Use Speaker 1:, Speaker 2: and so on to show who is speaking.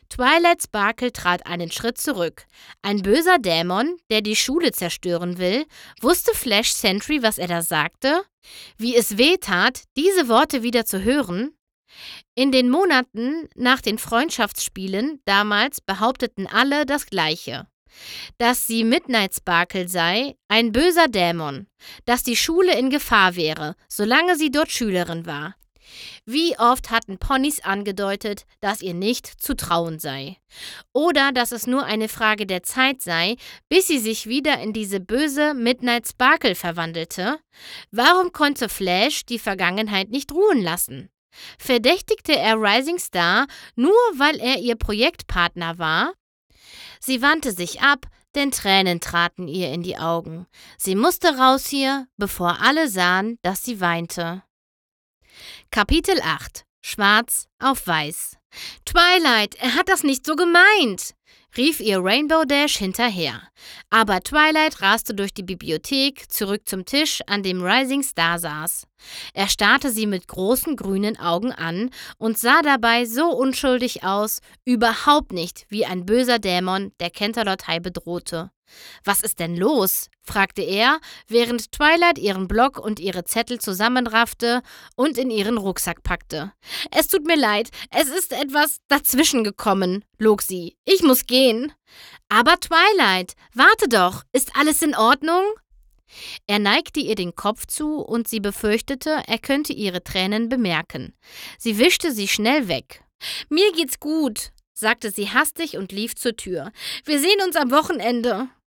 Speaker 1: Twilight Sparkle trat einen Schritt zurück. Ein böser Dämon, der die Schule zerstören will. Wusste Flash Sentry, was er da sagte? Wie es weh tat, diese Worte wieder zu hören? In den Monaten nach den Freundschaftsspielen damals behaupteten alle das Gleiche. Dass sie Midnight Sparkle sei, ein böser Dämon. Dass die Schule in Gefahr wäre, solange sie dort Schülerin war. Wie oft hatten Ponys angedeutet, dass ihr nicht zu trauen sei. Oder dass es nur eine Frage der Zeit sei, bis sie sich wieder in diese böse Midnight Sparkle verwandelte? Warum konnte Flash die Vergangenheit nicht ruhen lassen? Verdächtigte er Rising Star nur, weil er ihr Projektpartner war? Sie wandte sich ab, denn Tränen traten ihr in die Augen. Sie musste raus hier, bevor alle sahen, dass sie weinte. Kapitel 8 – Schwarz auf Weiß. »Twilight, er hat das nicht so gemeint«, rief ihr Rainbow Dash hinterher. Aber Twilight raste durch die Bibliothek zurück zum Tisch, an dem Rising Star saß. Er starrte sie mit großen grünen Augen an und sah dabei so unschuldig aus, überhaupt nicht wie ein böser Dämon, der Canterlot High bedrohte. »Was ist denn los?« fragte er, während Twilight ihren Block und ihre Zettel zusammenraffte und in ihren Rucksack packte. »Es tut mir leid, es ist etwas dazwischen gekommen«, log sie. »Ich muss gehen.« »Aber Twilight, warte doch, ist alles in Ordnung?« Er neigte ihr den Kopf zu und sie befürchtete, er könnte ihre Tränen bemerken. Sie wischte sie schnell weg. »Mir geht's gut«, sagte sie hastig und lief zur Tür. »Wir sehen uns am Wochenende.«